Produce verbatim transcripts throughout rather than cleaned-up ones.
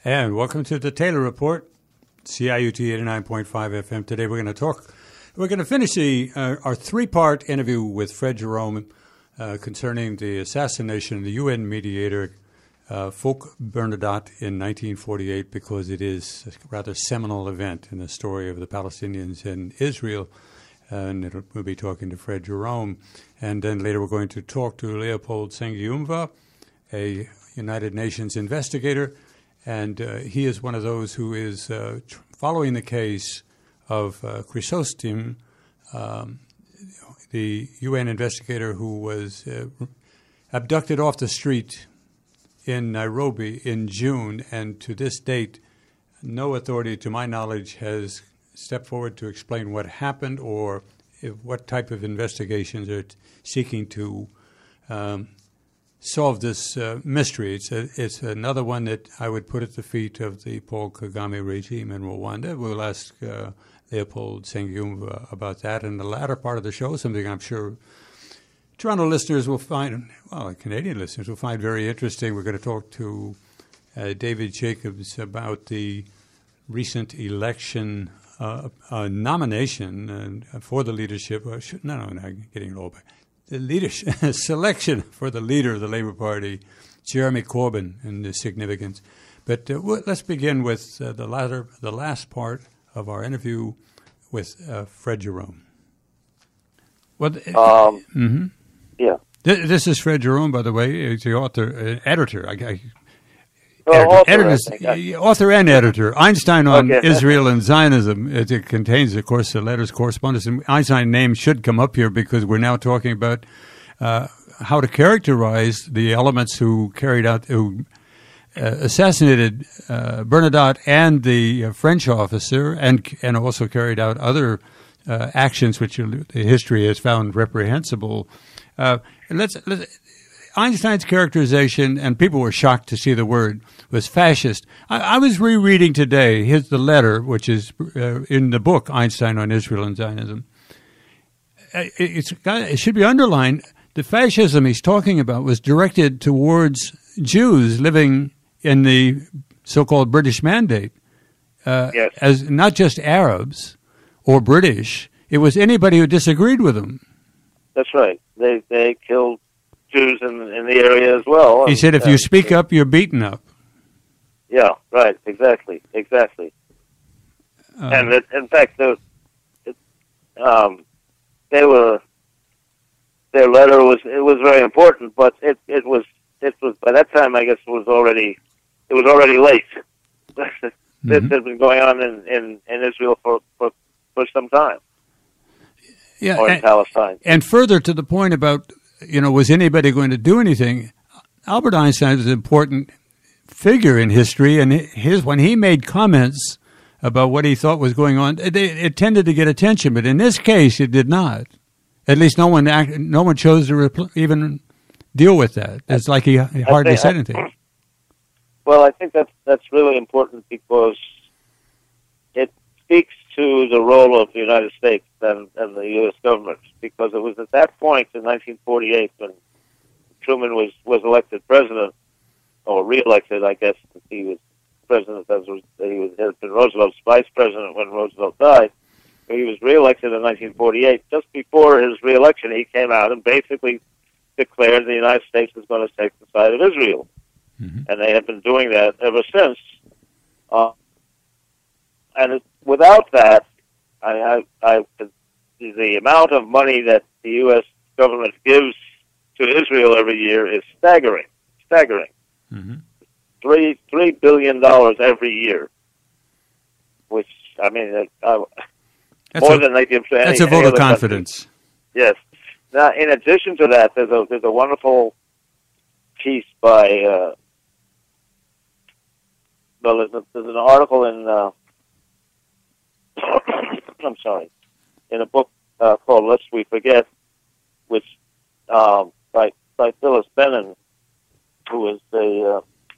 And welcome to the Taylor Report, C I U T eighty-nine point five F M. Today we're going to talk, we're going to finish the, uh, our three-part interview with Fred Jerome uh, concerning the assassination of the U N mediator, uh, Folke Bernadotte, in nineteen forty-eight, because it is a rather seminal event in the story of the Palestinians and Israel. And it'll, we'll be talking to Fred Jerome. And then later we're going to talk to Leopold Sengiumva, a United Nations investigator. And uh, he is one of those who is uh, tr- following the case of uh, Chrysostom, um, the U N investigator who was uh, abducted off the street in Nairobi in June. And to this date, no authority, to my knowledge, has stepped forward to explain what happened or if, what type of investigations are t- seeking to um, solve this uh, mystery. It's a, it's another one that I would put at the feet of the Paul Kagame regime in Rwanda. We'll ask uh, Leopold Sengiumva about that in the latter part of the show, something I'm sure Toronto listeners will find, well, Canadian listeners will find very interesting. We're going to talk to uh, David Jacobs about the recent election uh, uh, nomination uh, for the leadership. Uh, should, no, no, no, I'm getting low, but the leadership selection for the leader of the Labour Party, Jeremy Corbyn, and the significance. But uh, w- let's begin with uh, the latter, the last part of our interview with uh, Fred Jerome. Well, um, mm-hmm. Yeah. Th- this is Fred Jerome, by the way. He's the author, uh, editor. I, I, well, editor, author, editors, author and editor. Einstein on okay. Israel and Zionism. It, it contains, of course, the letters correspondence. And Einstein's name should come up here because we're now talking about uh, how to characterize the elements who carried out, who uh, assassinated uh, Bernadotte and the uh, French officer, and and also carried out other uh, actions which history has found reprehensible. Uh, let's, let's Einstein's characterization, and people were shocked to see the word, was fascist. I, I was rereading today his the letter, which is uh, in the book Einstein on Israel and Zionism. It, it's, it should be underlined. The fascism he's talking about was directed towards Jews living in the so-called British Mandate, uh, yes. as not just Arabs or British. It was anybody who disagreed with them. That's right. They they killed Jews in, in the area as well. He and, said, if and, you speak up, you're beaten up. Yeah, right, exactly, exactly. Uh, and it, in fact, the, it, um, they were, their letter was, it was very important, but it, it was, it was, by that time, I guess, it was already, it was already late. mm-hmm. This had been going on in, in, in Israel for, for, for some time. Yeah, or in and, Palestine. And further to the point about, you know, was anybody going to do anything? Albert Einstein is an important figure in history, and his when he made comments about what he thought was going on, it, it tended to get attention. But in this case, it did not. At least no one act, no one chose to repl- even deal with that. It's like he hardly think, said anything. Well, I think that's that's really important because it speaks to the role of the United States and, and the U S government, because it was at that point in nineteen forty-eight when Truman was, was elected president, or re-elected, I guess, since he was president, as was, he was, had been Roosevelt's vice president when Roosevelt died. But he was re-elected in nineteen forty-eight. Just before his re-election, he came out and basically declared the United States was going to take the side of Israel. Mm-hmm. And they have been doing that ever since. Uh, and it, without that, I, I, I, the amount of money that the U S government gives to Israel every year is staggering, staggering. Mm-hmm. Three three billion dollars every year, which I mean, uh, more a, than they give to any. That's a vote of confidence. Country. Yes. Now, in addition to that, there's a there's a wonderful piece by. Uh, well, there's, a, there's an article in. Uh, I'm sorry, in a book uh, called "Lest We Forget," which um, by by Phyllis Bennon, who is the uh,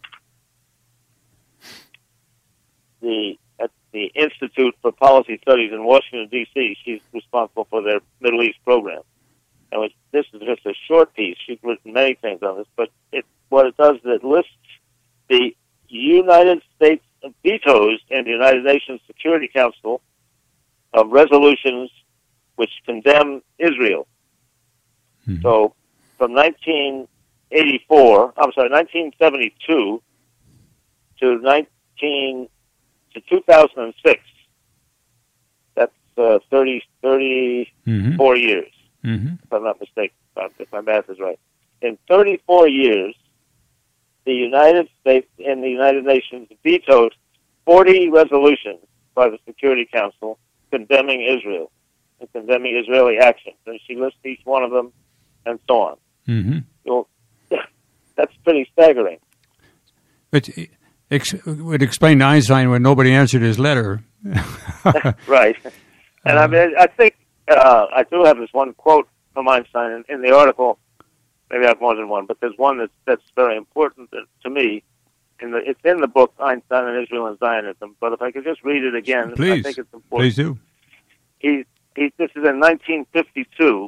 the at the Institute for Policy Studies in Washington D C She's responsible for their Middle East program, and which, this is just a short piece. She's written many things on this, but it what it does is it lists the United States vetoes in the United Nations Security Council of resolutions which condemn Israel. Mm-hmm. So from nineteen eighty-four, I'm sorry, nineteen seventy-two to nineteen to two thousand six. That's uh, thirty, thirty-four mm-hmm. years, mm-hmm. if I'm not mistaken, if my math is right. In thirty-four years, the United States and the United Nations vetoed forty resolutions by the Security Council condemning Israel and condemning Israeli actions. And she lists each one of them and so on. Mm-hmm. So, that's pretty staggering. But it would explain to Einstein when nobody answered his letter. Right. And uh, I mean, I think uh, I do have this one quote from Einstein in, in the article. Maybe I have more than one, but there's one that's, that's very important to me. In the, it's in the book, Einstein and Israel and Zionism, but if I could just read it again, Please. I think it's important. Please do. He, he, this is in nineteen fifty-two,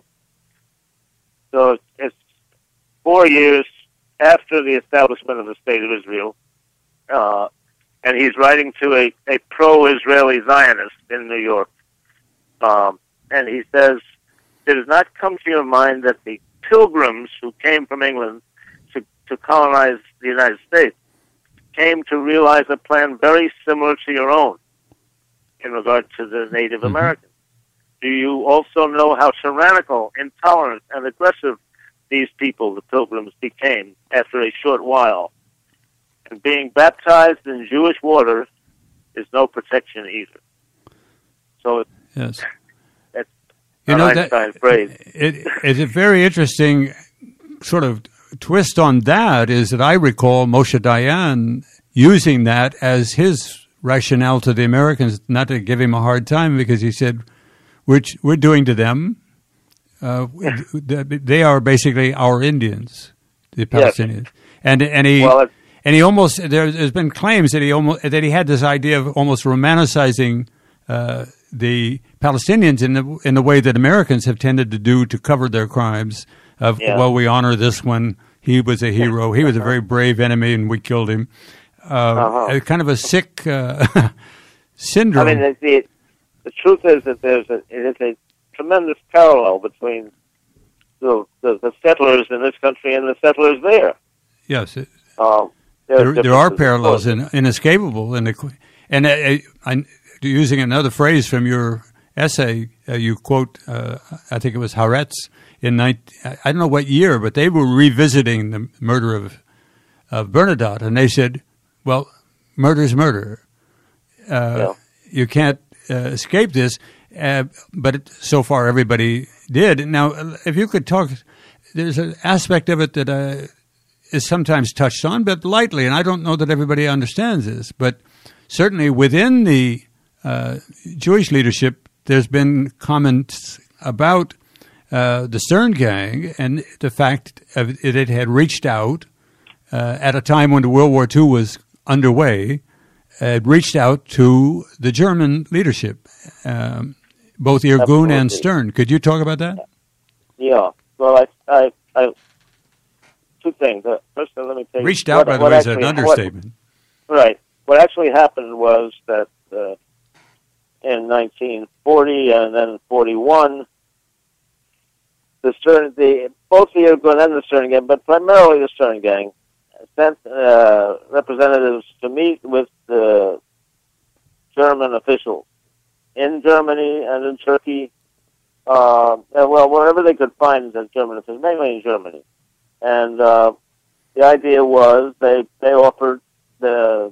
so it's, it's four years after the establishment of the State of Israel, uh, and he's writing to a, a pro-Israeli Zionist in New York, um, and he says, "It does not come to your mind that the pilgrims who came from England to, to colonize the United States came to realize a plan very similar to your own in regard to the Native mm-hmm. Americans. Do you also know how tyrannical, intolerant, and aggressive these people, the pilgrims, became after a short while? And being baptized in Jewish water is no protection either." So it's, yes. that's you an know, Einstein that, phrase. It, it's a very interesting sort of twist on that is that I recall Moshe Dayan using that as his rationale to the Americans, not to give him a hard time, because he said, we're, we're doing to them, uh, they are basically our Indians, the Palestinians. Yes. And, and he... Well, And he almost there, there's been claims that he almost that he had this idea of almost romanticizing uh, the Palestinians in the in the way that Americans have tended to do to cover their crimes. Of yeah. well, we honor this one. He was a hero. He was a very brave enemy, and we killed him. Uh, uh-huh. Kind of a sick uh, syndrome. I mean, the, the truth is that there's a it is a tremendous parallel between the the, the settlers in this country and the settlers there. Yes. It, um, There, there are parallels in, inescapable, and and uh, I, using another phrase from your essay, uh, you quote, uh, I think it was Haaretz in nineteen, I don't know what year, but they were revisiting the murder of of Bernadotte, and they said, "Well, murder's murder. Uh, yeah. You can't uh, escape this." Uh, but it, so far, everybody did. Now, if you could talk, there's an aspect of it that I. is sometimes touched on, but lightly, and I don't know that everybody understands this, but certainly within the uh, Jewish leadership, there's been comments about uh, the Stern Gang and the fact that it had reached out uh, at a time when the World War Two was underway, it reached out to the German leadership, um, both Irgun Absolutely. and Stern. Could you talk about that? Yeah. Well, I... I, I Two things. Uh, first, let me tell you. Reached out, what, by the way, is an understatement. What, right. What actually happened was that uh, in nineteen forty and then forty-one, the Stern, the both the Irgun and the Stern Gang, but primarily the Stern Gang, sent uh, representatives to meet with the German officials in Germany and in Turkey. Uh, well, wherever they could find the German officials, mainly in Germany. And uh, the idea was they they offered the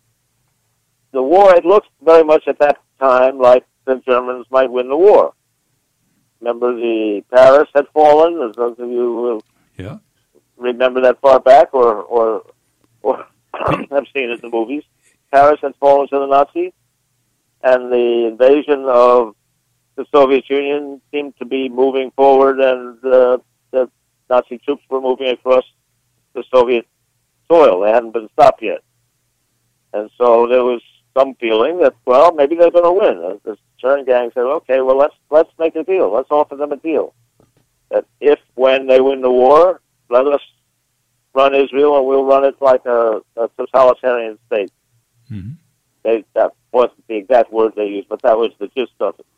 the war. It looked very much at that time like the Germans might win the war. Remember, the Paris had fallen. As those of you who yeah. remember that far back, or or or have seen it in the movies, Paris had fallen to the Nazis, and the invasion of the Soviet Union seemed to be moving forward, and uh, the Nazi troops were moving across the Soviet soil. They hadn't been stopped yet. And so there was some feeling that, well, maybe they're going to win. The Stern Gang said, okay, well, let's let's make a deal. Let's offer them a deal. That if, when they win the war, let us run Israel, and we'll run it like a, a totalitarian state. Mm-hmm. They, that wasn't the exact word they used, but that was the gist of it.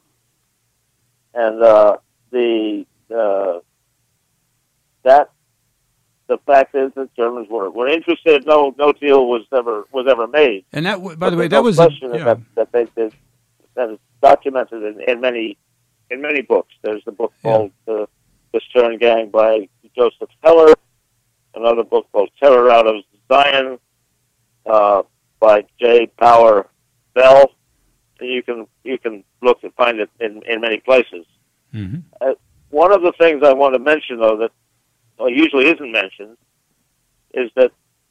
And uh, the uh, that the fact is that Germans were, were interested. No no deal was ever was ever made. And that, by but the way, that no was question a, yeah. that, that they did. That is documented in, in many in many books. There's a book Yeah. called uh, The Stern Gang by Joseph Heller. Another book called Terror Out of Zion uh, by J. Power Bell. You can you can look and find it in, in many places. Mm-hmm. Uh, one of the things I want to mention, though, that well, usually isn't mentioned, is that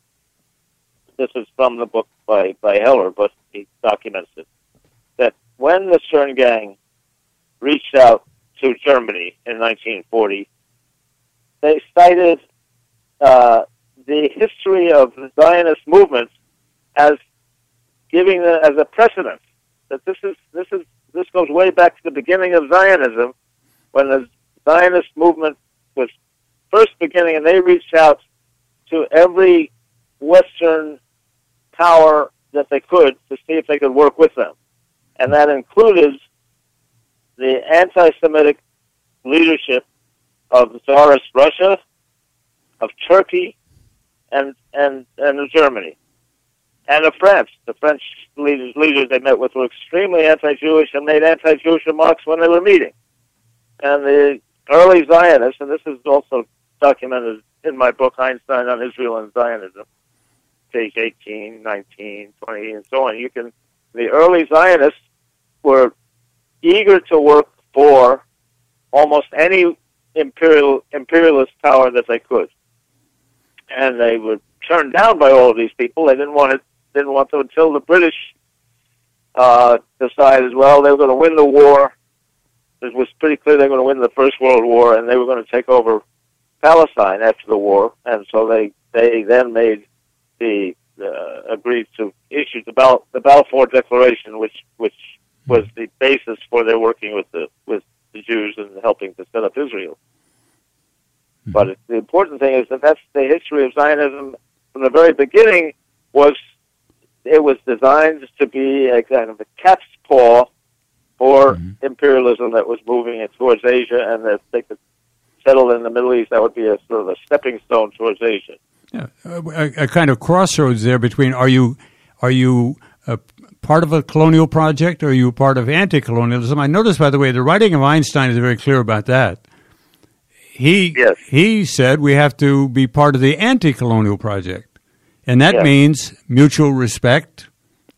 this is from the book by, by Heller, but he documents it, that when the Stern Gang reached out to Germany in nineteen forty, they cited uh, the history of the Zionist movement as giving the, as a precedent. That this is this is this goes way back to the beginning of Zionism, when the Zionist movement was first beginning, and they reached out to every Western power that they could to see if they could work with them, and that included the anti-Semitic leadership of Tsarist Russia, of Turkey, and and and of Germany. And of France. The French leaders, leaders they met with were extremely anti-Jewish and made anti-Jewish remarks when they were meeting. And the early Zionists, and this is also documented in my book, Einstein on Israel and Zionism, page eighteen, nineteen, twenty, and so on. You can, the early Zionists were eager to work for almost any imperial imperialist power that they could. And they were turned down by all of these people. They didn't want it. Didn't want to until the British uh, decided, well, they were going to win the war. It was pretty clear they were going to win the First World War, and they were going to take over Palestine after the war. And so they they then made the uh, agreed to issue the Bal- the Balfour Declaration, which which was the basis for their working with the with the Jews and helping to set up Israel. Mm-hmm. But it, the important thing is that that's the history of Zionism from the very beginning. Was it was designed to be a kind of a cat's paw for mm-hmm. imperialism that was moving it towards Asia, and that they could settle in the Middle East. That would be a sort of a stepping stone towards Asia. Yeah, a, a kind of crossroads there between are you are you a part of a colonial project or are you part of anti-colonialism? I noticed, by the way, the writing of Einstein is very clear about that. He yes. he said we have to be part of the anti-colonial project. And that yes. means mutual respect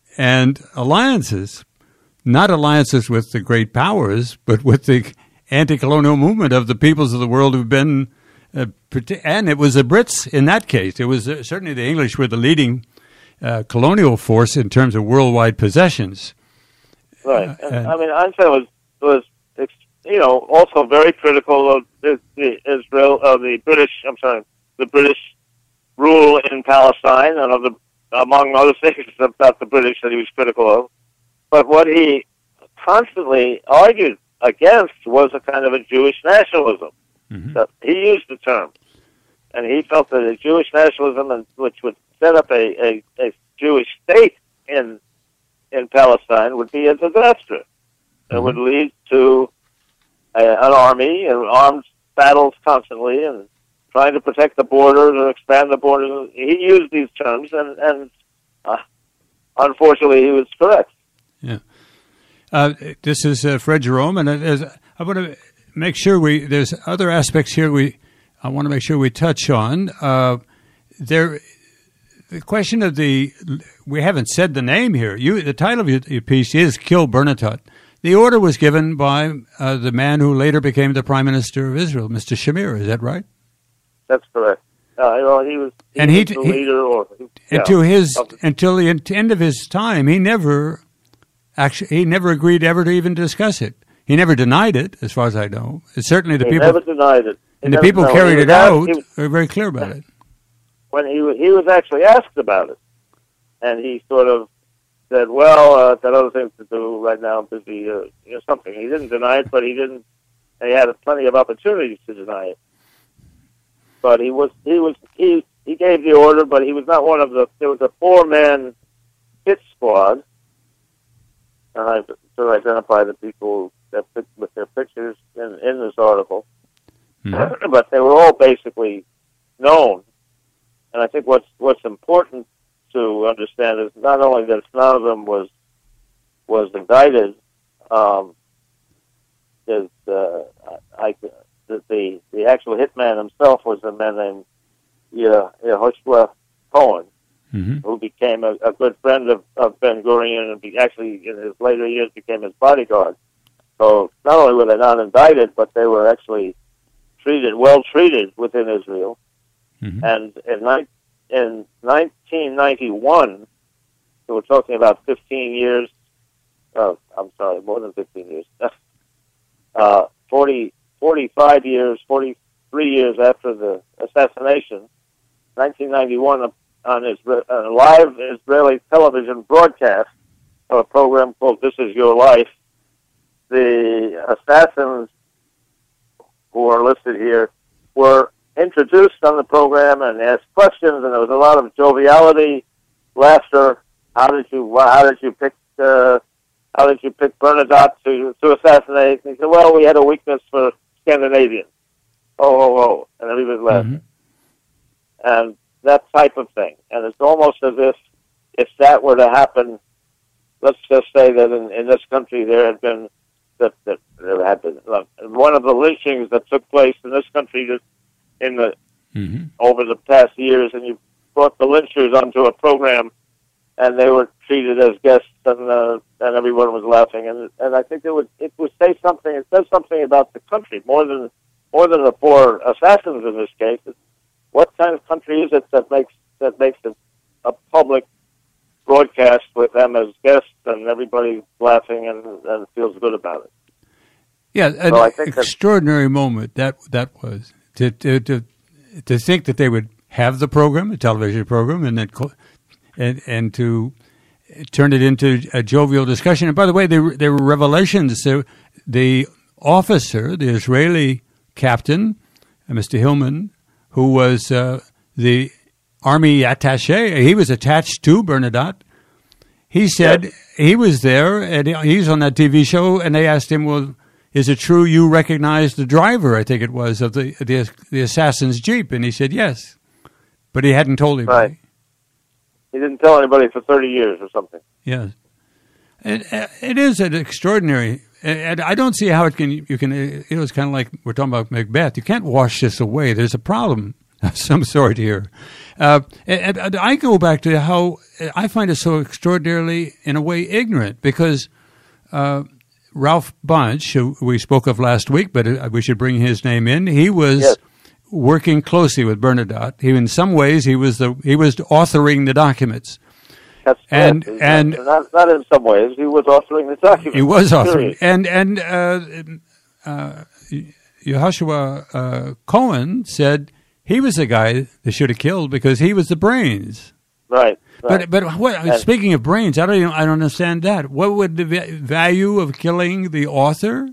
and alliances, not alliances with the great powers, but with the anti-colonial movement of the peoples of the world who've been, uh, and it was the Brits in that case. It was uh, certainly the English were the leading uh, colonial force in terms of worldwide possessions. Right. Uh, and, and, I mean, Einstein was, was, you know, also very critical of the, the Israel, of the British, I'm sorry, the British rule in Palestine, and of the, among other things about the British that he was critical of. But what he constantly argued against was a kind of a Jewish nationalism. Mm-hmm. That he used the term, and he felt that a Jewish nationalism, which would set up a, a, a Jewish state in in Palestine, would be a disaster. Mm-hmm. It would lead to a, an army and armed battles constantly, and trying to protect the borders or expand the borders. He used these terms, and, and uh, unfortunately, he was correct. Yeah. Uh, this is uh, Fred Jerome, and as I want to make sure we, there's other aspects here we, I want to make sure we touch on. Uh, there, the question of the, we haven't said the name here. You, the title of your, your piece is Kill Bernadotte. The order was given by uh, the man who later became the Prime Minister of Israel, Mister Shamir. Is that right? That's correct. Uh, you know, he was, he and was he, the he, leader, or and yeah, to his of, until the end of his time, he never actually he never agreed ever to even discuss it. He never denied it, as far as I know. It's certainly the he people never denied it, he and the never, people no, carried it asked, out. Was, were very clear about it. When he he was actually asked about it, and he sort of said, "Well, uh, I've got other things to do right now. I'm busy, uh, you know, something." He didn't deny it, but he didn't. He had plenty of opportunities to deny it. But he was he was he he gave the order, but he was not one of the. There was a four-man hit squad, and I sort of identify the people that with their pictures in, in this article. Mm-hmm. But they were all basically known, and I think what's what's important to understand is not only that none of them was was indicted. Um, is uh, I, the, the the actual hitman himself was a man named yeah, Yehoshua Cohen, mm-hmm. who became a, a good friend of, of Ben Gurion and be, actually in his later years became his bodyguard. So not only were they not indicted, but they were actually treated well treated within Israel. Mm-hmm. And in, ni- in nineteen ninety-one, so we're talking about fifteen years. Oh, I'm sorry, more than fifteen years. uh, forty, forty-five years, forty-three years after the assassination, nineteen ninety-one, on his, a live Israeli television broadcast of a program called This Is Your Life, the assassins who are listed here were introduced on the program and asked questions, and there was a lot of joviality, laughter. How did you, how did you pick, uh, How did you pick Bernadotte to, to assassinate? And he said, well, we had a weakness for Scandinavians. Oh, oh, oh. And everybody laughed. Mm-hmm. And that type of thing. And it's almost as if, if that were to happen, let's just say that in, in this country there had been, that, that there had been, look, one of the lynchings that took place in this country just in the, mm-hmm. over the past years, and you brought the lynchers onto a program, and they were treated as guests, and uh, and everyone was laughing, and and I think it would it would say something. It says something about the country more than more than the four assassins in this case. It's what kind of country is it that makes that makes it a public broadcast with them as guests, and everybody laughing and, and feels good about it? Yeah, an so I think extraordinary moment that that was to to to to think that they would have the program, a television program, and then. And, and to turn it into a jovial discussion. And by the way, there, there were revelations. So the officer, the Israeli captain, Mister Hillman, who was uh, the army attaché, he was attached to Bernadotte. He said yes. He was there, and he's on that T V show, and they asked him, well, is it true you recognize the driver, I think it was, of the, the, the assassin's Jeep? And he said yes, but he hadn't told anybody. Right. He didn't tell anybody for thirty years or something. Yes. It, it is an extraordinary, and I don't see how it can, you can, you know, it's kind of like we're talking about Macbeth. You can't wash this away. There's a problem of some sort here. Uh, and, and I go back to how I find it so extraordinarily, in a way, ignorant, because uh, Ralph Bunch, who we spoke of last week, but we should bring his name in, he was... Yes. working closely with Bernadotte. He, in some ways, he was the he was authoring the documents. That's and correct. and not, not in some ways. He was authoring the documents. He was authoring, and and uh, uh, Yehoshua uh, Cohen said he was the guy they should have killed because he was the brains. Right. right. But but what, and, speaking of brains, I don't even, I don't understand that. What would the value of killing the author?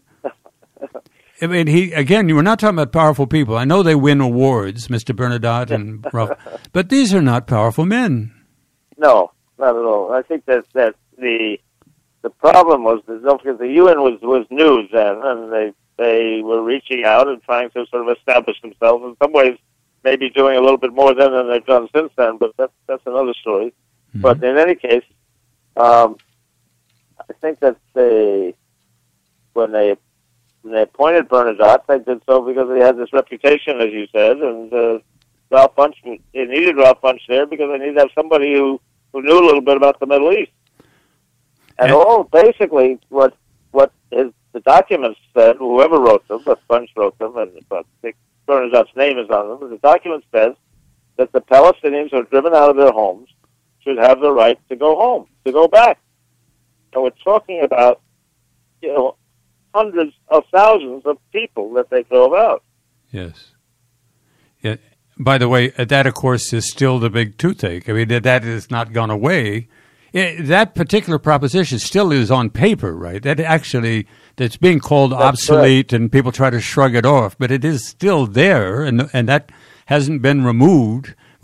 I mean, he again. You were not talking about powerful people. I know they win awards, Mister Bernadotte and Ralph, but these are not powerful men. No, not at all. I think that that the the problem was that don't forget the U N was was new then, and they they were reaching out and trying to sort of establish themselves. In some ways, maybe doing a little bit more then than they've done since then. But that's that's another story. Mm-hmm. But in any case, um, I think that they when they When they appointed Bernadotte, they did so because he had this reputation, as you said, and uh, Ralph Bunch, they needed Ralph Bunch there because they needed to have somebody who, who knew a little bit about the Middle East. And, and all, basically, what what his, the documents said, whoever wrote them, but Bunch wrote them, and but Bernadotte's name is on them, the document says that the Palestinians who are driven out of their homes should have the right to go home, to go back. And we're talking about, you know, hundreds of thousands of people that they drove out. Yes. Yeah. By the way, that, of course, is still the big toothache. I mean, that, that has not gone away. It, that particular proposition still is on paper, right? That actually, that's being called that's obsolete, correct. And people try to shrug it off, but it is still there, and and that hasn't been removed.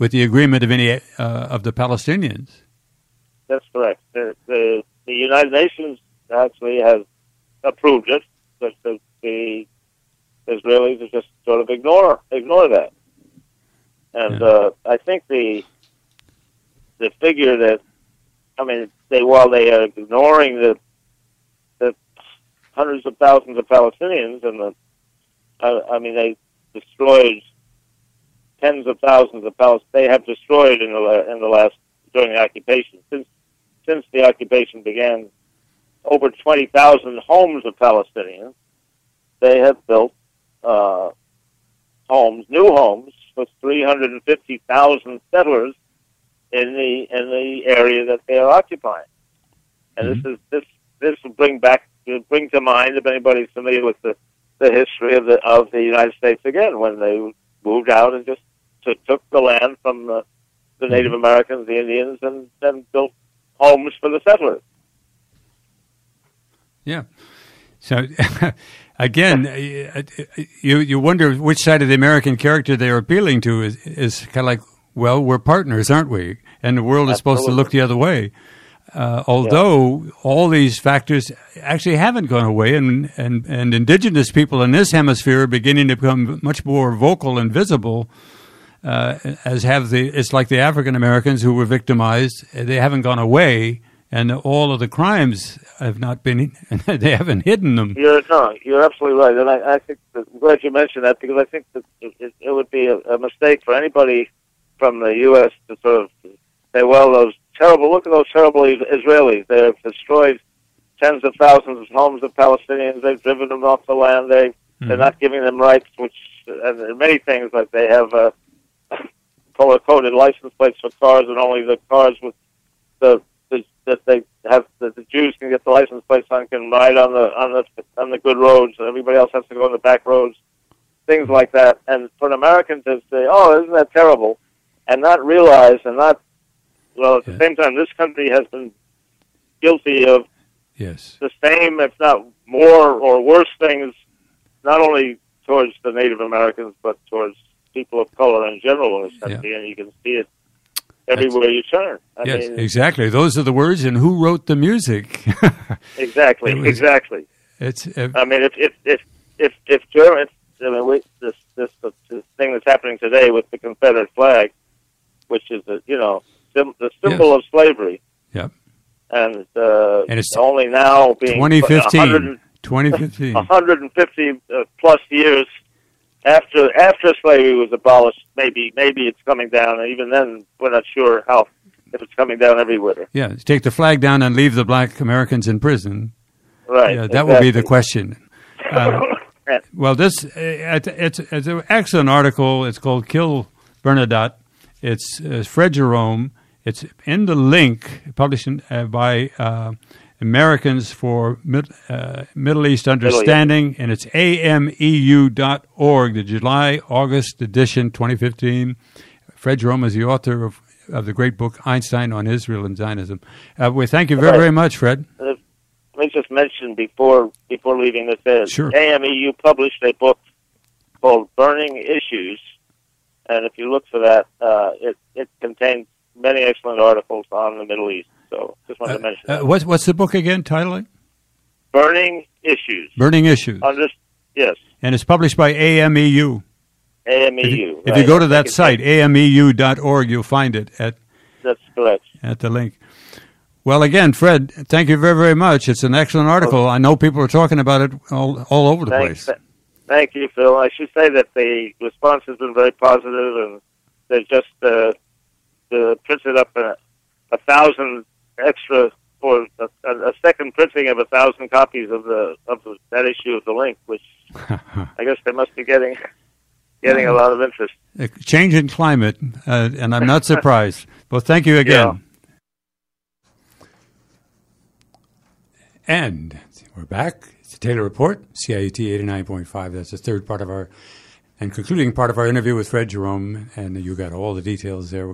with the agreement of any uh, of the Palestinians. That's correct. The, the, the United Nations actually has approved it, but the, the Israelis just sort of ignore ignore that. And Yeah. uh, I think the the figure that, I mean, they while they are ignoring the the hundreds of thousands of Palestinians and the, I, I mean, they destroyed tens of thousands of Palestinians. They have destroyed in the in the last during the occupation since since the occupation began over twenty thousand homes of Palestinians. They have built uh, homes, new homes for three hundred fifty thousand settlers in the in the area that they are occupying. And Mm-hmm. this is this this will bring back bring to mind, if anybody's familiar with the, the history of the of the United States again, when they moved out and just took, took the land from the, the Native Americans, the Indians, and then built homes for the settlers. Yeah. So, again, uh, you you wonder which side of the American character they're appealing to is, is kind of like, well, we're partners, aren't we? And the world is supposed to look the other way. Uh, although yeah. all these factors actually haven't gone away, and, and, and indigenous people in this hemisphere are beginning to become much more vocal and visible, uh, as have the, it's like the African Americans who were victimized. They haven't gone away, and all of the crimes have not been, they haven't hidden them. You're, no, you're absolutely right. And I, I think, that, I'm glad you mentioned that, because I think that it, it, it would be a, a mistake for anybody from the U S to sort of say, well, those terrible, look at those terrible Israelis. They have destroyed tens of thousands of homes of Palestinians. They've driven them off the land. They, mm-hmm. They're not giving them rights, which, and many things, like they have uh, color-coded license plates for cars, and only the cars with the, the that they have, that the Jews can get the license plates on, can ride on the on the on the good roads, and everybody else has to go on the back roads. Things like that. And for an American to say, "Oh, isn't that terrible?" and not realize, and not well, at the yeah. same time, this country has been guilty of yes. the same, if not more or worse things, not only towards the Native Americans, but towards people of color in general in this country, yeah. and you can see it everywhere That's, you turn. I yes, mean, exactly. Those are the words, and who wrote the music? exactly, it was, exactly. It's. Uh, I mean, if if if if, if German, I mean, we, this, this this thing that's happening today with the Confederate flag, which is the you know sim, the symbol yes. of slavery. Yep. And, uh, and it's only now being twenty fifteen, twenty fifteen. one hundred fifty uh, plus years after after slavery was abolished. Maybe maybe it's coming down, and even then, we're not sure how if it's coming down everywhere. Yeah, take the flag down and leave the black Americans in prison. Right. Yeah, that exactly. will be the question. Uh, well, this it's, it's it's an excellent article. It's called "Kill Bernadotte." It's uh, Fred Jerome. It's in the link, published in, uh, by uh, Americans for Mid, uh, Middle East Understanding, Middle East. And it's A M E U dot org, the July-August edition, twenty fifteen. Fred Jerome is the author of, of the great book, Einstein on Israel and Zionism. Uh, we thank you very, right. very much, Fred. Uh, let me just mention before before leaving this, uh, sure. A M E U published a book called Burning Issues, and if you look for that, uh, it, it contains many excellent articles on the Middle East. So just wanted uh, to mention uh, that. What's, what's the book again, titling? Burning Issues. Burning Issues. Under, yes. And it's published by A M E U. A M E U. If you, right. if you go to that site, A M E U dot org, you'll find it at That's correct. At the link. Well, again, Fred, thank you very, very much. It's an excellent article. I know people are talking about it all, all over the Thanks. place. Thank you, Phil. I should say that the response has been very positive, and they've just uh, uh, printed up a, a thousand extra, or a, a second printing of a thousand copies of the of the, that issue of the link, which I guess they must be getting getting a lot of interest. A change in climate, uh, and I'm not surprised. Well, thank you again. Yeah. And we're back. It's the Taylor Report, C I U T eighty-nine point five. That's the third part of our, and concluding part of our interview with Fred Jerome, and you got all the details there.